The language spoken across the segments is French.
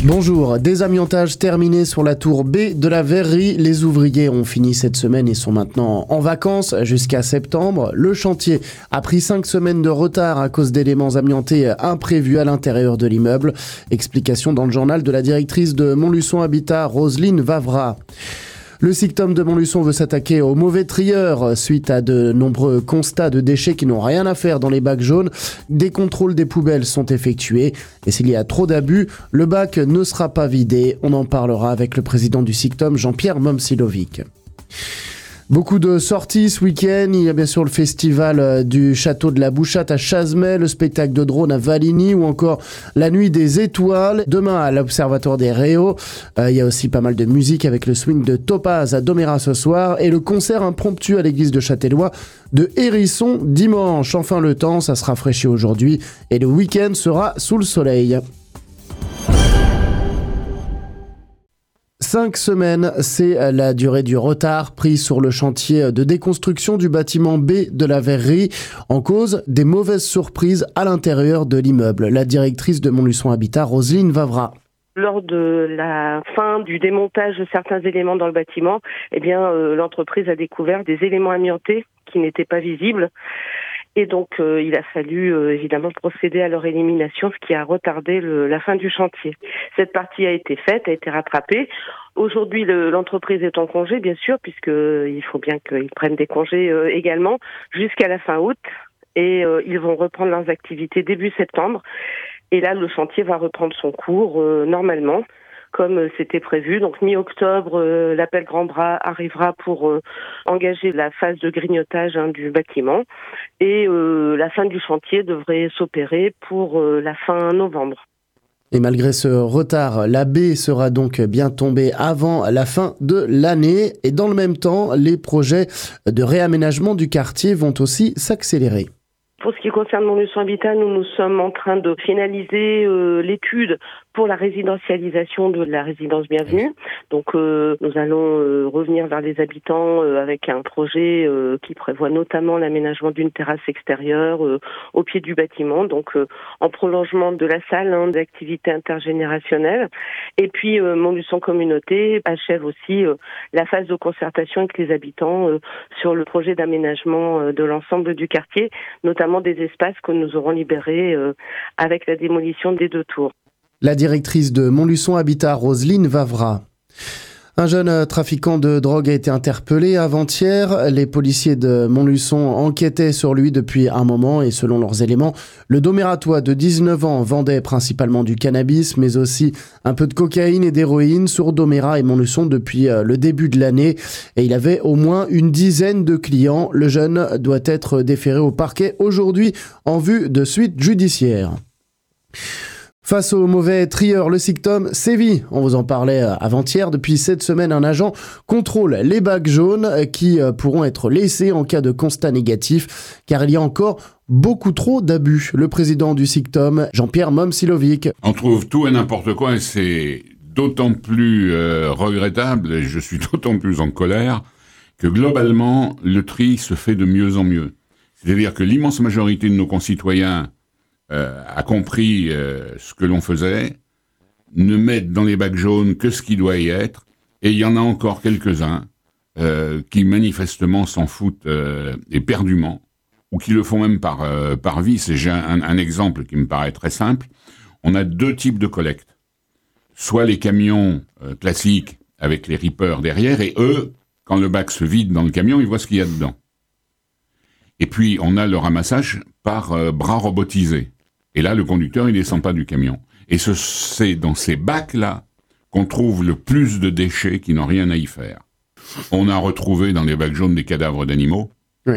Bonjour, désamiantage terminé sur la tour B de la Verrerie. Les ouvriers ont fini cette semaine et sont maintenant en vacances jusqu'à septembre. Le chantier a pris 5 semaines de retard à cause d'éléments amiantés imprévus à l'intérieur de l'immeuble. Explication dans le journal de la directrice de Montluçon Habitat, Roselyne Vavra. Le Sictom de Montluçon veut s'attaquer aux mauvais trieurs suite à de nombreux constats de déchets qui n'ont rien à faire dans les bacs jaunes. Des contrôles des poubelles sont effectués et s'il y a trop d'abus, le bac ne sera pas vidé. On en parlera avec le président du Sictom, Jean-Pierre Momsilovic. Beaucoup de sorties ce week-end. Il y a bien sûr le festival du Château de la Bouchatte à Chazemais, le spectacle de drone à Valigny ou encore la Nuit des Étoiles. Demain à l'Observatoire des Réaux. Il y a aussi pas mal de musique avec le swing de Topaz à Domérat ce soir et le concert impromptu à l'église de Châtellois de Hérisson dimanche. Enfin le temps, ça se rafraîchit aujourd'hui et le week-end sera sous le soleil. 5 semaines, c'est la durée du retard pris sur le chantier de déconstruction du bâtiment B de la Verrerie, en cause des mauvaises surprises à l'intérieur de l'immeuble. La directrice de Montluçon Habitat, Roselyne Vavra. Lors de la fin du démontage de certains éléments dans le bâtiment, l'entreprise a découvert des éléments amiantés qui n'étaient pas visibles. Et donc, il a fallu évidemment procéder à leur élimination, ce qui a retardé la fin du chantier. Cette partie a été faite, a été rattrapée. Aujourd'hui, l'entreprise est en congé, bien sûr, puisqu'il faut bien qu'ils prennent des congés également, jusqu'à la fin août. Et ils vont reprendre leurs activités début septembre. Et là, le chantier va reprendre son cours normalement, comme c'était prévu. Donc mi-octobre, l'appel grand bras arrivera pour engager la phase de grignotage du bâtiment. Et la fin du chantier devrait s'opérer pour la fin novembre. Et malgré ce retard, la baie sera donc bien tombée avant la fin de l'année. Et dans le même temps, les projets de réaménagement du quartier vont aussi s'accélérer. Pour ce qui concerne Montluçon Habitat, nous sommes en train de finaliser l'étude pour la résidentialisation de la résidence Bienvenue. Donc nous allons revenir vers les habitants avec un projet qui prévoit notamment l'aménagement d'une terrasse extérieure au pied du bâtiment, donc en prolongement de la salle d'activité intergénérationnelle. Et puis Montluçon Communauté achève aussi la phase de concertation avec les habitants sur le projet d'aménagement de l'ensemble du quartier, notamment des espaces que nous aurons libérés avec la démolition des 2 tours. La directrice de Montluçon Habitat, Roselyne Vavra. Un jeune trafiquant de drogue a été interpellé avant-hier. Les policiers de Montluçon enquêtaient sur lui depuis un moment et selon leurs éléments, le Domératois de 19 ans vendait principalement du cannabis, mais aussi un peu de cocaïne et d'héroïne sur Domérat et Montluçon depuis le début de l'année. Et il avait au moins une dizaine de clients. Le jeune doit être déféré au parquet aujourd'hui en vue de suites judiciaires. Face aux mauvais trieurs, le Sictom sévit. On vous en parlait avant-hier. Depuis cette semaine, un agent contrôle les bacs jaunes qui pourront être laissés en cas de constat négatif, car il y a encore beaucoup trop d'abus. Le président du Sictom, Jean-Pierre Momsilovic. On trouve tout et n'importe quoi et c'est d'autant plus regrettable, et je suis d'autant plus en colère, que globalement, le tri se fait de mieux en mieux. C'est-à-dire que l'immense majorité de nos concitoyens a compris ce que l'on faisait, ne mettent dans les bacs jaunes que ce qui doit y être, et il y en a encore quelques-uns qui manifestement s'en foutent éperdument, ou qui le font même par vice. Et j'ai un exemple qui me paraît très simple. On a 2 types de collecte. Soit les camions classiques avec les rippers derrière, et eux, quand le bac se vide dans le camion, ils voient ce qu'il y a dedans. Et puis on a le ramassage par bras robotisé. Et là, le conducteur, il descend pas du camion. Et c'est dans ces bacs-là qu'on trouve le plus de déchets qui n'ont rien à y faire. On a retrouvé dans les bacs jaunes des cadavres d'animaux. Oui.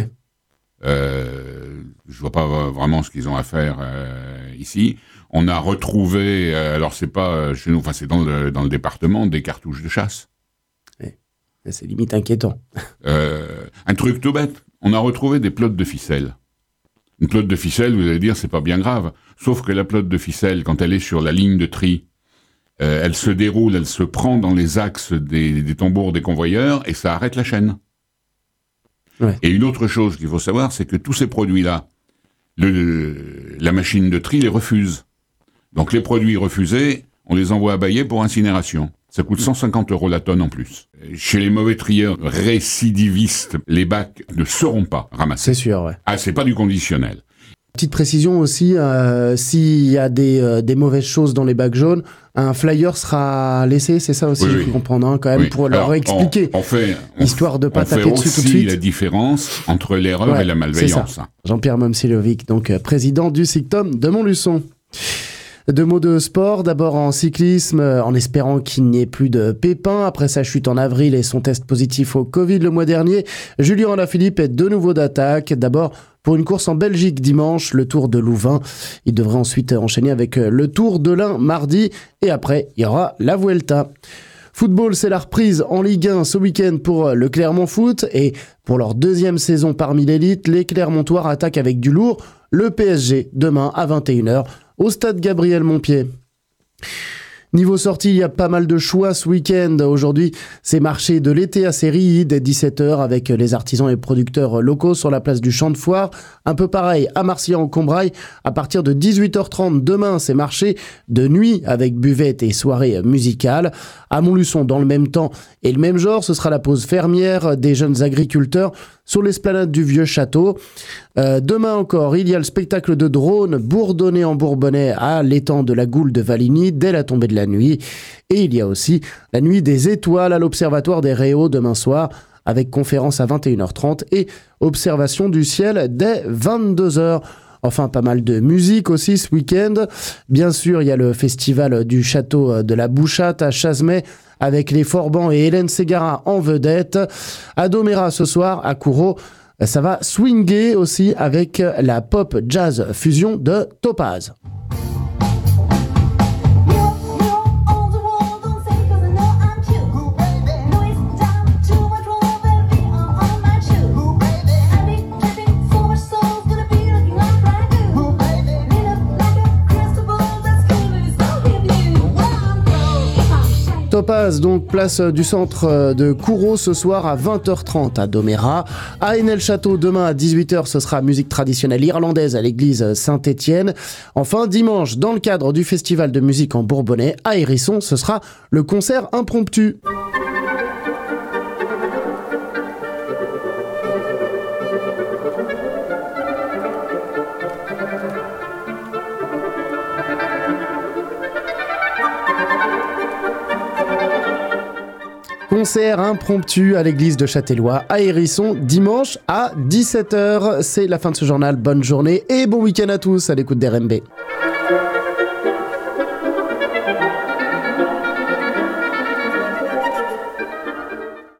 Je vois pas vraiment ce qu'ils ont à faire ici. On a retrouvé, alors c'est pas chez nous, enfin c'est dans le département, des cartouches de chasse. Oui. C'est limite inquiétant. Un truc tout bête. On a retrouvé des pelotes de ficelle. Une pelote de ficelle, vous allez dire, c'est pas bien grave. Sauf que la pelote de ficelle, quand elle est sur la ligne de tri, elle se déroule, elle se prend dans les axes des tambours des convoyeurs et ça arrête la chaîne. Ouais. Et une autre chose qu'il faut savoir, c'est que tous ces produits-là, la machine de tri les refuse. Donc les produits refusés, on les envoie à Baillet pour incinération. Ça coûte 150 € la tonne en plus. Chez les mauvais trieurs récidivistes, les bacs ne seront pas ramassés. C'est sûr, ouais. Ah, c'est pas du conditionnel. Petite précision aussi, s'il y a des mauvaises choses dans les bacs jaunes, un flyer sera laissé, c'est ça aussi, Oui, il oui. faut comprendre, quand même, Oui. pour leur Alors, expliquer, histoire de ne pas taper dessus tout de aussi suite. la différence entre l'erreur et la malveillance. C'est ça. Jean-Pierre Momsilovic, donc président du SICTOM de Montluçon. 2 mots de sport, d'abord en cyclisme, en espérant qu'il n'y ait plus de pépins. Après sa chute en avril et son test positif au Covid le mois dernier, Julien Alaphilippe est de nouveau d'attaque. D'abord pour une course en Belgique dimanche, le Tour de Louvain. Il devrait ensuite enchaîner avec le Tour de l'Ain mardi. Et après, il y aura la Vuelta. Football, c'est la reprise en Ligue 1 ce week-end pour le Clermont Foot. Et pour leur 2e saison parmi l'élite, les Clermontois attaquent avec du lourd le PSG demain à 21h au stade Gabriel Montpied. Niveau sortie, il y a pas mal de choix ce week-end. Aujourd'hui, c'est marché de l'été à Sérilly dès 17h avec les artisans et producteurs locaux sur la place du Champ de Foire. Un peu pareil à Marcillan-au-Combrailles à partir de 18h30. Demain, c'est marché de nuit avec buvette et soirée musicale. À Montluçon, dans le même temps et le même genre, ce sera la pause fermière des jeunes agriculteurs sur l'esplanade du Vieux Château. Demain encore, il y a le spectacle de drone bourdonné en Bourbonnais à l'étang de la Goule de Valigny dès la tombée de la nuit. Et il y a aussi la nuit des étoiles à l'Observatoire des Réaux demain soir avec conférence à 21h30 et observation du ciel dès 22h. Enfin, pas mal de musique aussi ce week-end. Bien sûr, il y a le festival du château de la Bouchatte à Chasmet avec les Forbans et Hélène Ségara en vedette. À Domérat ce soir, à Kourou, ça va swinger aussi avec la pop jazz fusion de Topaz. Topaz, donc place du centre de Kourou ce soir à 20h30 à Domérat. À Hénel-Château, demain à 18h, ce sera musique traditionnelle irlandaise à l'église Saint-Étienne. Enfin, dimanche, dans le cadre du festival de musique en Bourbonnais, à Hérisson, ce sera le concert impromptu. Concert impromptu à l'église de Châtellois à Hérisson, dimanche à 17h. C'est la fin de ce journal. Bonne journée et bon week-end à tous à l'écoute d'RMB.